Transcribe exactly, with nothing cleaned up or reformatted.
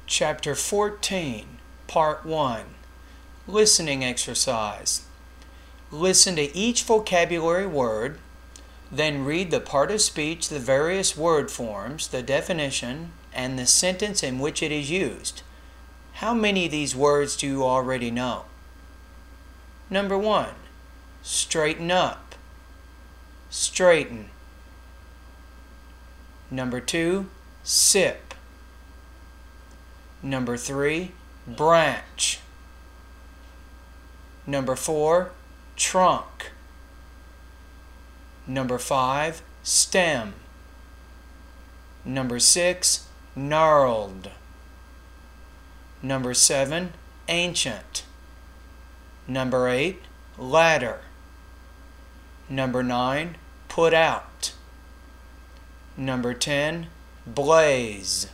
Chapter fourteen, Part one. Listening exercise. Listen to each vocabulary word, then read the part of speech, the various word forms, the definition, and the sentence in which it is used. How many of these words do you already know? Number one, straighten up, straighten. Number two, sip. Number three, branch. Number four, trunk. Number five, stem. Number six, gnarled. Number seven, ancient. Number eight, ladder. Number nine, put out. Number ten, blaze.